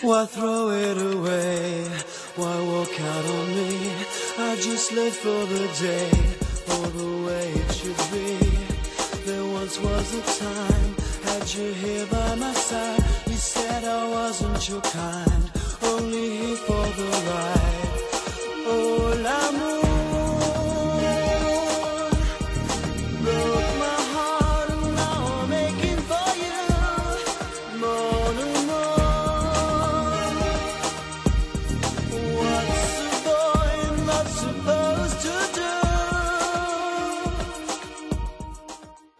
Why throw it away? Why walk out on me? I just live for the day, or the way it should be. There once was a time, had you here by my side. You said I wasn't your kind, only here for the ride.